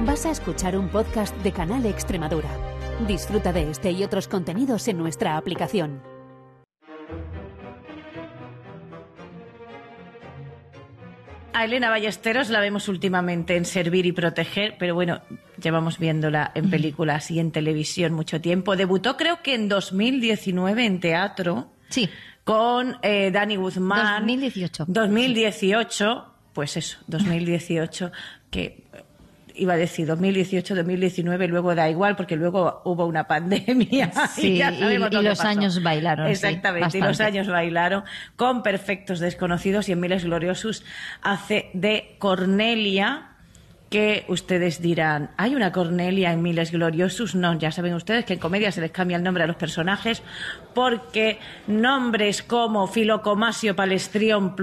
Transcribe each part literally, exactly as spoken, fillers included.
Vas a escuchar un podcast de Canal Extremadura. Disfruta de este y otros contenidos en nuestra aplicación. A Elena Ballesteros la vemos últimamente en Servir y Proteger, pero bueno, llevamos viéndola en películas y en televisión mucho tiempo. Debutó creo que en dos mil diecinueve en teatro. Sí. Con eh, Dani Guzmán. dos mil dieciocho. dos mil dieciocho, pues eso, dos mil dieciocho, que iba a decir dos mil dieciocho, dos mil diecinueve, luego da igual porque luego hubo una pandemia. Sí, y, ya sabemos y, y lo que los pasó. años bailaron. Exactamente, sí, y los años bailaron con Perfectos Desconocidos y en Miles Gloriosos hace de Cornelia, que ustedes dirán, ¿hay una Cornelia en Miles Gloriosos? No, ya saben ustedes que en comedia se les cambia el nombre a los personajes porque nombres como Filocomasio, Palestrión,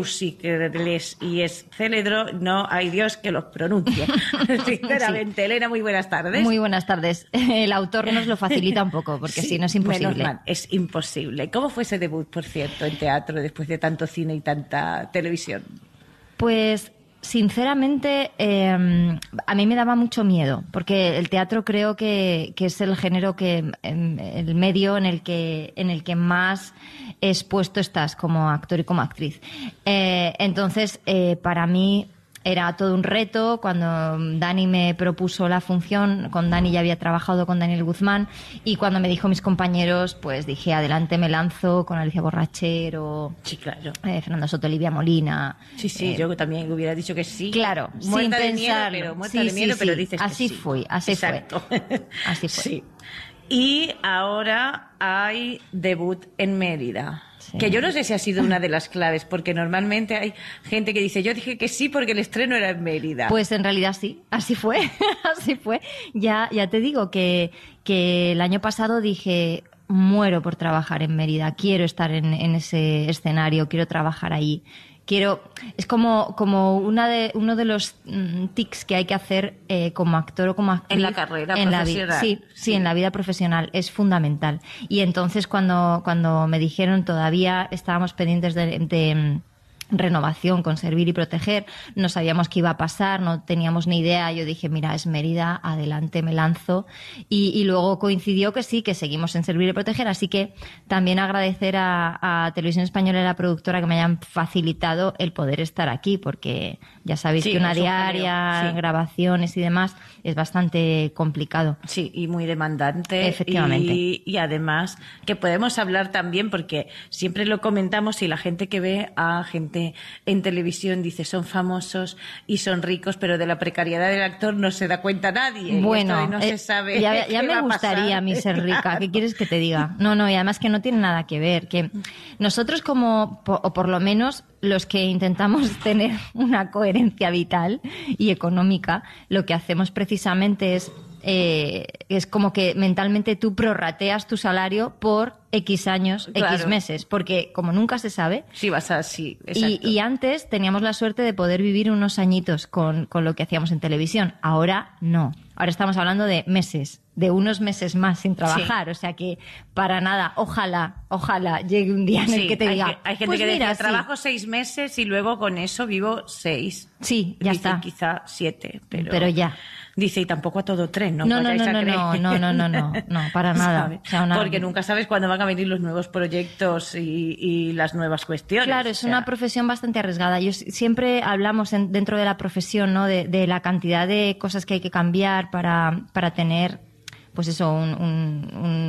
Pleusicles y Esceledro, no hay Dios que los pronuncie. Sinceramente, sí. Elena, muy buenas tardes. Muy buenas tardes. El autor nos lo facilita un poco porque sí, si no es imposible. Menos mal, es imposible. ¿Cómo fue ese debut, por cierto, en teatro después de tanto cine y tanta televisión? Pues... Sinceramente, eh, a mí me daba mucho miedo, porque el teatro creo que, que es el género que, el medio en el que, en el que más expuesto estás como actor y como actriz. Eh, entonces, eh, para mí era todo un reto. Cuando Dani me propuso la función, con Dani ya había trabajado con Daniel Guzmán, y cuando me dijo mis compañeros, pues dije, adelante, me lanzo, con Alicia Borrachero, sí, claro, eh, Fernando Soto, Olivia Molina. Sí, sí, eh, yo también hubiera dicho que sí. Claro, muerta sin de miedo, pensarlo. pero muerta sí, de miedo, sí, pero sí. dices que así sí. fue, así Exacto. fue. Así fue. Sí. Y ahora hay debut en Mérida. Sí. Que yo no sé si ha sido una de las claves, porque normalmente hay gente que dice, yo dije que sí porque el estreno era en Mérida. Pues en realidad sí, así fue, así fue. Ya, ya te digo que, que el año pasado dije, muero por trabajar en Mérida, quiero estar en, en ese escenario, quiero trabajar ahí. Quiero, es como, como una de, uno de los mm, tics que hay que hacer eh, como actor o como actriz. En la carrera en profesional. La sí, sí, sí, en la vida profesional. Es fundamental. Y entonces cuando, cuando me dijeron, todavía estábamos pendientes de, de renovación con Servir y Proteger, no sabíamos qué iba a pasar, no teníamos ni idea. Yo dije, mira, es Mérida, adelante, me lanzo. Y, y luego coincidió que sí, que seguimos en Servir y Proteger, así que también agradecer a, a Televisión Española y a la productora que me hayan facilitado el poder estar aquí, porque ya sabéis sí, que una diaria, sí, grabaciones y demás, es bastante complicado. Sí, y muy demandante. Efectivamente. Y, y además que podemos hablar también, porque siempre lo comentamos y la gente que ve a gente en televisión dice son famosos y son ricos, pero de la precariedad del actor no se da cuenta nadie. Bueno, y esto no eh, se sabe ya, ya qué me va a gustaría a mí ser rica. Claro. ¿Qué quieres que te diga? No, no, y además que no tiene nada que ver. Que nosotros como, o por lo menos los que intentamos tener una coherencia vital y económica, lo que hacemos precisamente es Eh, es como que mentalmente tú prorrateas tu salario por X años, claro. X meses, porque como nunca se sabe. Sí, vas a, sí, y, y antes teníamos la suerte de poder vivir unos añitos con, con lo que hacíamos en televisión. Ahora no. Ahora estamos hablando de meses, de unos meses más sin trabajar. Sí. O sea que para nada, ojalá, ojalá llegue un día en sí, el que te hay diga. Que, hay gente pues que mira, decía, sí. trabajo seis meses y luego con eso vivo seis. Sí, ya Dice, está. Quizá siete, pero. Pero ya. Dice, y tampoco a todo tren, ¿no? No, no, no, no, no, no, no, no, no, no, para nada. O sea, una... Porque nunca sabes cuándo van a venir los nuevos proyectos y, y las nuevas cuestiones. Claro, es o sea... una profesión bastante arriesgada. Yo siempre hablamos en, dentro de la profesión, ¿no? De, de la cantidad de cosas que hay que cambiar para, para tener, pues eso, un, un,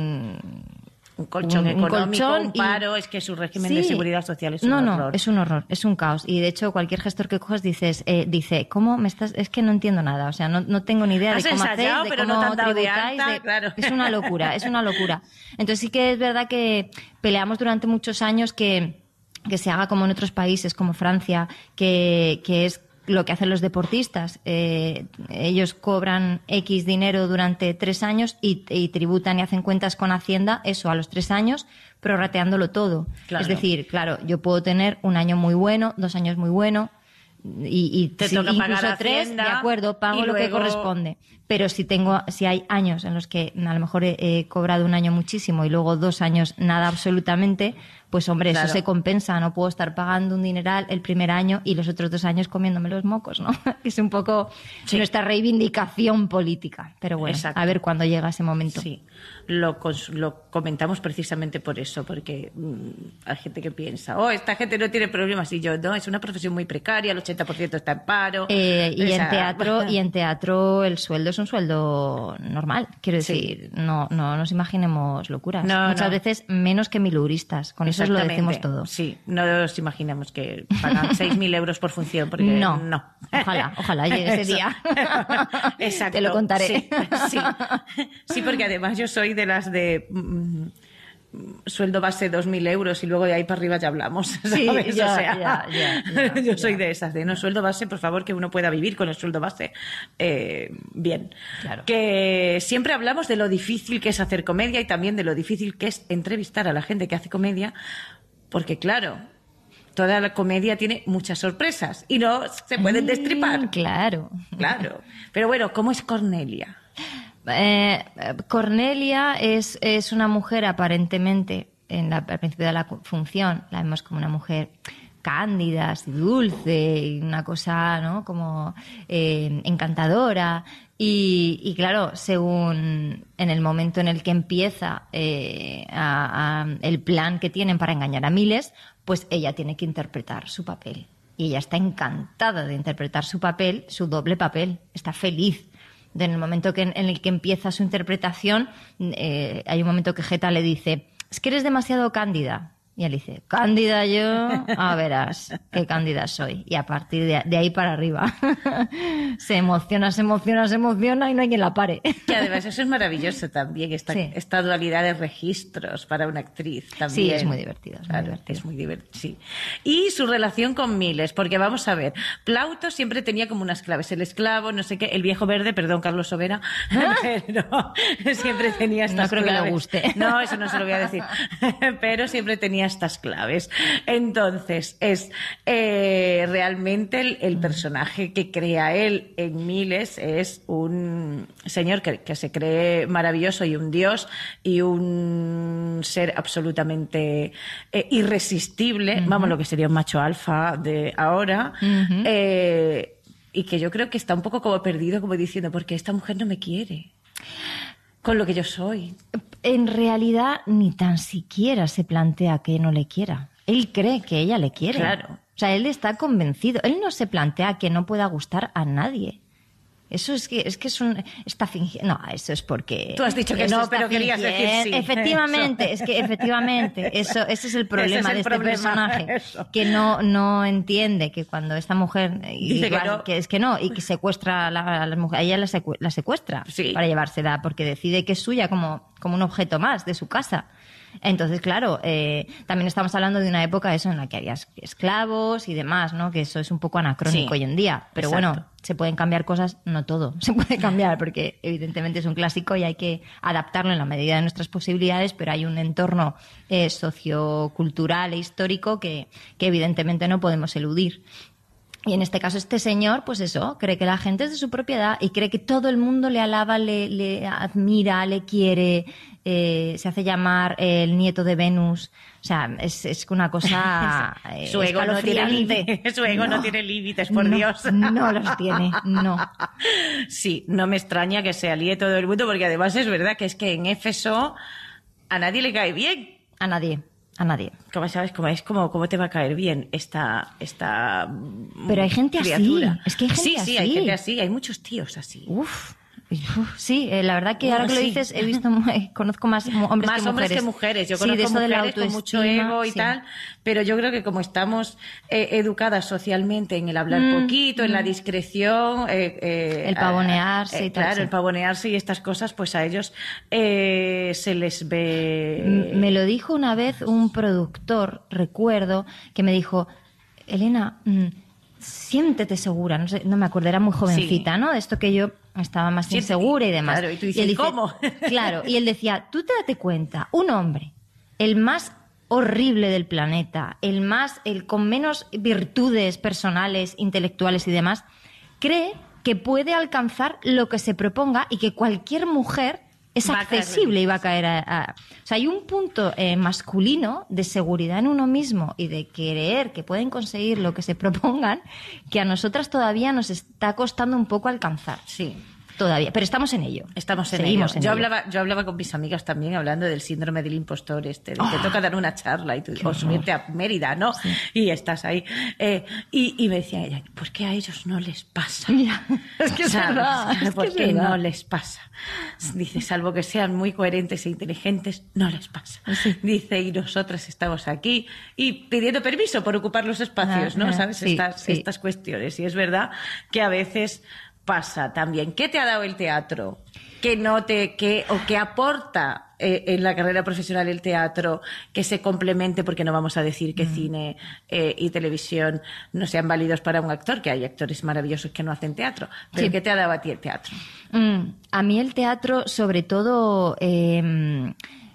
un Un colchón un, económico, un, colchón un paro, y... es que su régimen sí. de seguridad social es un no, horror. No, es un horror, es un caos. Y de hecho, cualquier gestor que cojas dices, eh, dice, ¿cómo me estás? Es que no entiendo nada, o sea, no, no tengo ni idea de cómo ensayado, hacéis, de pero cómo no te han dado tributáis. de alta, de... claro. Es una locura, es una locura. Entonces sí que es verdad que peleamos durante muchos años que, que se haga como en otros países, como Francia, que, que es lo que hacen los deportistas. Eh, ellos cobran X dinero durante tres años y, y tributan y hacen cuentas con Hacienda, eso, a los tres años, prorrateándolo todo. Claro. Es decir, claro, yo puedo tener un año muy bueno, dos años muy bueno, y, y te si, toca incluso pagar tres, Hacienda, de acuerdo, pago lo luego... que corresponde. Pero si tengo, si hay años en los que a lo mejor he, he cobrado un año muchísimo y luego dos años nada absolutamente, pues hombre, Claro. eso se compensa. No puedo estar pagando un dineral el primer año y los otros dos años comiéndome los mocos, ¿no? Es un poco Sí. nuestra reivindicación política. Pero bueno, Exacto. a ver cuándo llega ese momento. Sí, lo, cons- lo comentamos precisamente por eso, porque mm, hay gente que piensa, oh, esta gente no tiene problemas, y yo, no, es una profesión muy precaria, el ochenta por ciento está en paro. Eh, y O en sea, teatro y en teatro el sueldo es un sueldo normal, quiero Sí. decir, no no nos imaginemos locuras. No, Muchas no. veces menos que miluristas, con eso os lo decimos Exactamente. todo. Sí, no nos imaginamos que pagan seis mil euros por función, porque No. no. Ojalá, ojalá llegue ese Eso. día. Exacto. Te lo contaré. Sí, sí. Sí, porque además yo soy de las de mm, sueldo base dos mil euros y luego de ahí para arriba ya hablamos. Sí, ¿sabes? ya, O sea, ya, ya, ya, yo soy ya. de esas, de no sueldo base, por favor, que uno pueda vivir con el sueldo base eh, bien. Claro. Que siempre hablamos de lo difícil que es hacer comedia y también de lo difícil que es entrevistar a la gente que hace comedia, porque claro, toda la comedia tiene muchas sorpresas y no se pueden destripar. Mm, claro. Claro. Pero bueno, ¿cómo es Cornelia? Eh, Cornelia es, es una mujer aparentemente, en la, al principio de la función, la vemos como una mujer cándida, así dulce, y una cosa, ¿no? Como eh, encantadora. Y, y claro, según en el momento en el que empieza eh, a- a- el plan que tienen para engañar a miles, pues ella tiene que interpretar su papel. Y ella está encantada de interpretar su papel, su doble papel. Está feliz. En el momento que, en el que empieza su interpretación, eh, hay un momento que Geta le dice, es que eres demasiado cándida. Y él dice, cándida yo, ah, verás qué cándida soy. Y a partir de, de ahí para arriba se emociona, se emociona, se emociona y no hay quien la pare. Que además eso es maravilloso también, esta, Sí. esta dualidad de registros para una actriz también. Sí, es muy divertido, es muy Claro, divertido. es muy divertido, sí. Y su relación con Miles, porque vamos a ver, Plauto siempre tenía como unas claves, el esclavo, no sé qué, el viejo verde, perdón, Carlos Sobera, pero siempre tenía estas No creo que le claves. guste. No, eso no se lo voy a decir, pero siempre tenía estas claves. Entonces, es eh, realmente el, el personaje que crea él en Miles es un señor que, que se cree maravilloso y un dios y un ser absolutamente eh, irresistible, vamos, lo que sería un macho alfa de ahora, eh, y que yo creo que está un poco como perdido, como diciendo, porque esta mujer no me quiere con lo que yo soy. En realidad, ni tan siquiera se plantea que no le quiera. Él cree que ella le quiere. Claro. O sea, él está convencido. Él no se plantea que no pueda gustar a nadie. Eso es que es que es un está fingiendo. No, eso es porque Tú has dicho que eso no, está pero querías decir sí. Efectivamente, es que efectivamente, eso ese es el problema Ese es el de este problema, personaje, eso. que no no entiende que cuando esta mujer Dice que no. que es que no y que secuestra a la, a la mujer, a ella la, secu- la secuestra Sí. para llevársela porque decide que es suya como como un objeto más de su casa. Entonces, claro, eh, también estamos hablando de una época eso en la que había es- esclavos y demás, ¿no? Que eso es un poco anacrónico Sí, hoy en día. Pero exacto. bueno, se pueden cambiar cosas, no todo se puede cambiar porque evidentemente es un clásico y hay que adaptarlo en la medida de nuestras posibilidades, pero hay un entorno eh, sociocultural e histórico que, que evidentemente no podemos eludir. Y en este caso este señor, pues eso, cree que la gente es de su propiedad y cree que todo el mundo le alaba, le, le admira, le quiere, eh, se hace llamar el nieto de Venus. O sea, es, es una cosa eh, Su ego no tiene escalofriante. límites, su ego no, No. tiene límites, por No, Dios. No los tiene, no. Sí, no me extraña que se alíe todo el mundo, porque además es verdad que es que en Éfeso a nadie le cae bien. A nadie, a nadie. ¿Cómo sabes cómo es? ¿Cómo, cómo te va a caer bien esta, esta Pero hay gente así, criatura? es que hay gente sí, sí, hay así. gente así, hay muchos tíos así. Uf. Uf, sí, eh, la verdad que Bueno, ahora que lo sí. dices he visto, eh, conozco más mu- hombres Más que hombres mujeres. que mujeres. Yo Sí, de conozco eso de la mujeres con mucho autoestima, ego y sí. tal, pero yo creo que como estamos eh, educadas socialmente en el hablar Mm, poquito, en la discreción, eh, eh, El pavonearse eh, y tal, claro, sí. el pavonearse y estas cosas, pues a ellos eh, se les ve. M- Me lo dijo una vez un productor, recuerdo, que me dijo, Elena, mm, siéntete segura. No sé, no me acuerdo, era muy jovencita, Sí. ¿no? De esto que yo estaba más Siéntete- insegura y demás. claro, y tú dices, él dice- ¿cómo? Claro, y él decía, tú te date cuenta, un hombre, el más horrible del planeta, el más, el con menos virtudes personales, intelectuales y demás, cree que puede alcanzar lo que se proponga y que cualquier mujer es Va accesible y va a caer a, a... O sea, hay un punto eh, masculino de seguridad en uno mismo y de creer que pueden conseguir lo que se propongan que a nosotras todavía nos está costando un poco alcanzar. Sí. Todavía, pero estamos en ello. Estamos en Seguimos ello. en yo, ello. Hablaba, yo hablaba con mis amigas también hablando del síndrome del impostor este, de que Oh, toca dar una charla y tú, o subirte a Mérida, ¿no? Sí. Y estás ahí. Eh, y, y me decía ella, ¿por qué a ellos no les pasa? Mira, es que es ¿sabes? verdad. Es ¿Por que es qué verdad. no les pasa? Dice, salvo que sean muy coherentes e inteligentes, no les pasa. Sí. Dice, y nosotras estamos aquí y pidiendo permiso por ocupar los espacios, Ah, ¿no? ah, ¿Sabes? sí, estas, sí. estas cuestiones. Y es verdad que a veces pasa también. ¿Qué te ha dado el teatro? ¿Qué no te, qué, o qué aporta eh, en la carrera profesional el teatro que se complemente? Porque no vamos a decir que mm. cine eh, y televisión no sean válidos para un actor, que hay actores maravillosos que no hacen teatro. ¿Pero sí. qué te ha dado a ti el teatro? Mm, a mí el teatro, sobre todo, eh,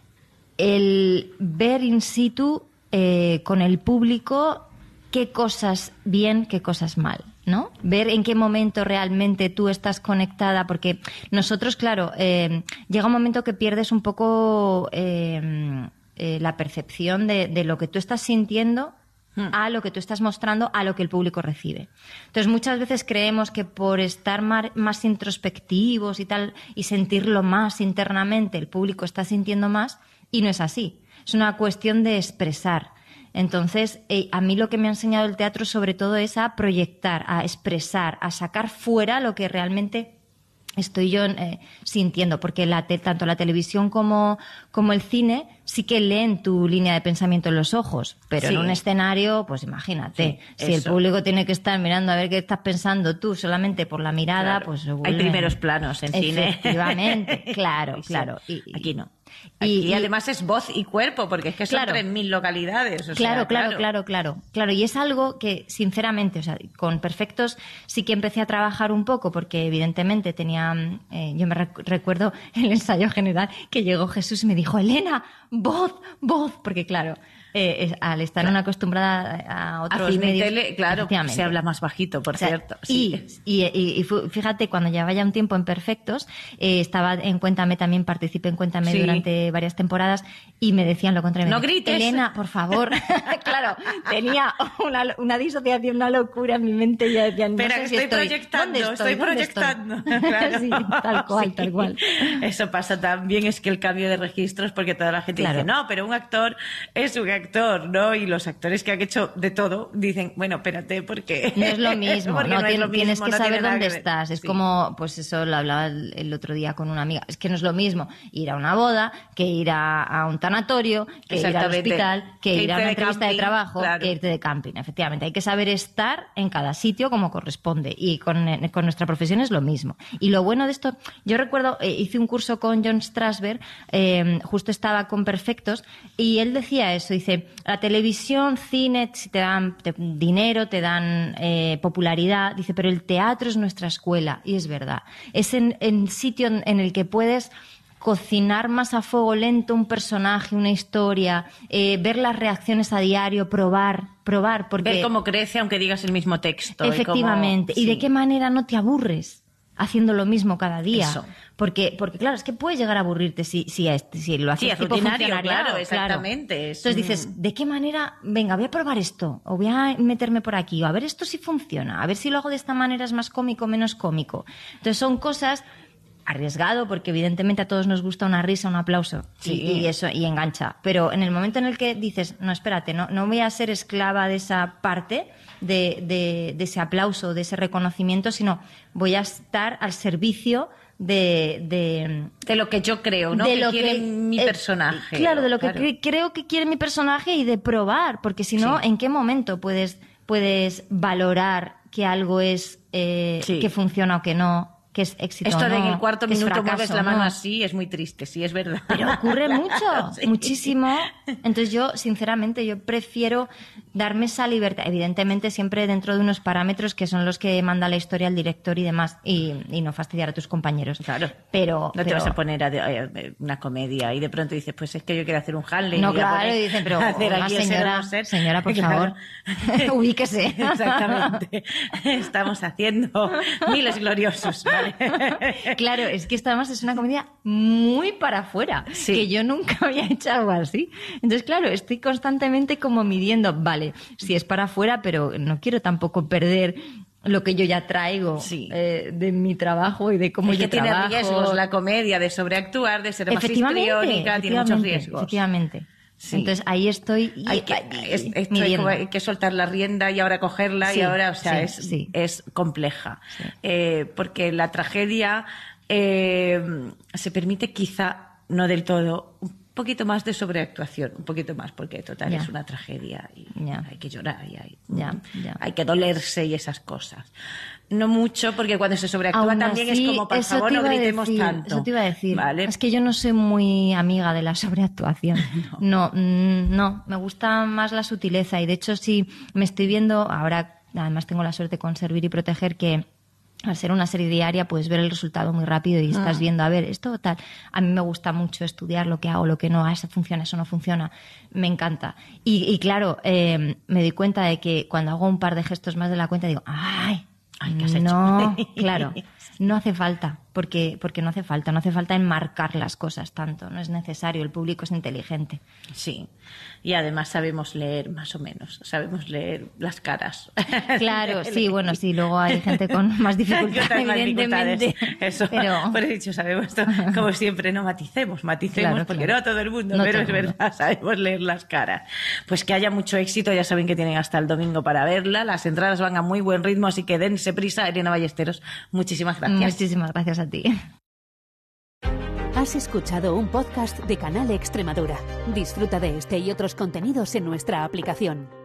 el ver in situ eh, con el público qué cosas bien, qué cosas mal, ¿no? Ver en qué momento realmente tú estás conectada, porque nosotros, claro, eh, llega un momento que pierdes un poco eh, eh, la percepción de, de lo que tú estás sintiendo a lo que tú estás mostrando, a lo que el público recibe. Entonces, muchas veces creemos que por estar más, más introspectivos y tal, y sentirlo más internamente, el público está sintiendo más, y no es así. Es una cuestión de expresar. Entonces, eh, a mí lo que me ha enseñado el teatro sobre todo es a proyectar, a expresar, a sacar fuera lo que realmente estoy yo eh, sintiendo, porque la te, tanto la televisión como, como el cine sí que leen tu línea de pensamiento en los ojos, pero sí. en un escenario, pues imagínate, sí, si eso. El público tiene que estar mirando a ver qué estás pensando tú solamente por la mirada, claro. pues... Hay primeros planos en cine. Efectivamente, claro, claro. Y, y, Aquí no. Y, Aquí además es voz y cuerpo, porque es que son claro, tres mil localidades. O claro, sea, claro, claro, claro, claro, claro. Y es algo que, sinceramente, o sea, con Perfectos sí que empecé a trabajar un poco, porque evidentemente tenía, eh, yo me rec- recuerdo el ensayo general que llegó Jesús y me dijo, Elena, voz, voz, porque claro, eh, es, al estar claro. una acostumbrada a otros a cine medios, tele, claro, se habla más bajito, por o sea, cierto. Sí. Y, y, y fíjate, cuando llevaba ya un tiempo en Perfectos, eh, estaba en Cuéntame también, participé en Cuéntame sí. durante varias temporadas y me decían lo contrario. No grites. Elena, por favor. Claro, tenía una, una disociación, una locura en mi mente y ya decían, Espera, no sé que si estoy, estoy proyectando, ¿Dónde estoy? estoy proyectando. Claro. Sí, tal cual, sí. tal cual. Eso pasa también, es que el cambio de registros, porque toda la gente claro. dice, no, pero un actor es un actor, ¿no? Y los actores que han hecho de todo dicen, bueno, espérate, porque no es lo mismo, porque no, no es lo tienes mismo, que no saber dónde que estás. Es sí. como, pues eso lo hablaba el, el otro día con una amiga, es que no es lo mismo ir a una boda que ir a, a un tanatorio, que ir al hospital, que, que ir a una de entrevista camping, de trabajo, claro. que irte de camping. Efectivamente, hay que saber estar en cada sitio como corresponde y con, con nuestra profesión es lo mismo. Y lo bueno de esto, yo recuerdo, eh, hice un curso con John Strasberg, eh, justo estaba con Perfectos y él decía eso, dice, la televisión, cine, te dan te, dinero, te dan eh, popularidad, dice, pero el teatro es nuestra escuela, y es verdad. Es en, en sitio en, en el que puedes cocinar más a fuego lento un personaje, una historia, eh, ver las reacciones a diario, probar, probar. Porque ver cómo crece aunque digas el mismo texto. Efectivamente. Y, cómo... y sí. de qué manera no te aburres haciendo lo mismo cada día. Eso. Porque, porque claro, es que puedes llegar a aburrirte si, si, si lo haces sí, tipo rutinario, funcionariado. claro, exactamente. Claro. Entonces dices, ¿de qué manera? Venga, voy a probar esto, o voy a meterme por aquí, o a ver esto si funciona, a ver si lo hago de esta manera es más cómico o menos cómico. Entonces son cosas arriesgado, porque evidentemente a todos nos gusta una risa, un aplauso, sí. y, y eso, y engancha. Pero en el momento en el que dices, no, espérate, no, no voy a ser esclava de esa parte, de, de, de ese aplauso, de ese reconocimiento, sino voy a estar al servicio de, de, de lo que yo creo, ¿no? De que lo quiere que, mi eh, personaje. Claro, de lo claro. que cre- creo que quiere mi personaje y de probar, porque si no, sí. ¿en qué momento puedes, puedes valorar que algo es, eh, sí. que funciona o que no? Que es éxito. Esto no, de en el cuarto minuto fracaso, mueves la mano no. así es muy triste, sí, es verdad. Pero ocurre mucho, sí. muchísimo. Entonces yo, sinceramente, yo prefiero darme esa libertad, evidentemente siempre dentro de unos parámetros que son los que manda la historia el director y demás, y, y no fastidiar a tus compañeros. Claro. Pero, no te pero... vas a poner a, de, a una comedia y de pronto dices, pues es que yo quiero hacer un Hamlet. No, y claro, y dicen, pero una señora, señora, por claro. favor, ubíquese. Exactamente. Estamos haciendo Miles Gloriosos, ¿vale? vale. Claro, es que esta además es una comedia muy para afuera, Sí. que yo nunca había hecho algo así. Entonces, claro, estoy constantemente como midiendo, vale, si es para afuera, pero no quiero tampoco perder lo que yo ya traigo Sí. eh, de mi trabajo y de cómo Es yo que tiene trabajo. riesgos la comedia de sobreactuar, de ser más Efectivamente, histriónica, tiene muchos efectivamente, riesgos. Efectivamente. Sí. Entonces ahí estoy y- Hay que, y- es- esto hay, midiendo. como- hay que soltar la rienda y ahora cogerla Sí, y ahora, o sea, sí, es, sí. es compleja. Sí. Eh, porque la tragedia eh, se permite quizá, no del todo, un poquito más de sobreactuación, un poquito más, porque total Ya. es una tragedia y Ya. hay que llorar y hay, Ya, ya. hay que dolerse y esas cosas. No mucho, porque cuando se sobreactúa Aún también así, es como, por eso favor, te no iba a gritemos decir, tanto. Eso te iba a decir. ¿Vale? Es que yo no soy muy amiga de la sobreactuación. No, mm, no, me gusta más la sutileza. Y de hecho, si me estoy viendo, ahora además tengo la suerte con Servir y Proteger, que al ser una serie diaria puedes ver el resultado muy rápido y estás viendo, a ver, esto tal. A mí me gusta mucho estudiar lo que hago, lo que no, ah, eso funciona, eso no funciona. Me encanta. Y, y claro, eh, me doy cuenta de que cuando hago un par de gestos más de la cuenta digo, ¡ay! Ay, ¿qué has hecho? No, claro, no hace falta, porque, porque no hace falta, no hace falta enmarcar las cosas tanto, no es necesario, el público es inteligente. Sí, y además sabemos leer más o menos, sabemos leer las caras. Claro, sí, bueno, sí, luego hay gente con más dificultades, Con más evidentemente. dificultades. Eso, Pero... por eso he dicho, sabemos, esto, como siempre, no maticemos, maticemos, Claro, porque claro. no a todo el mundo, No pero todo es el mundo. verdad, sabemos leer las caras. Pues que haya mucho éxito, ya saben que tienen hasta el domingo para verla, las entradas van a muy buen ritmo, así que dense prisa. Elena Ballesteros, muchísimas gracias. Muchísimas gracias a ti. Has escuchado un podcast de Canal Extremadura. Disfruta de este y otros contenidos en nuestra aplicación.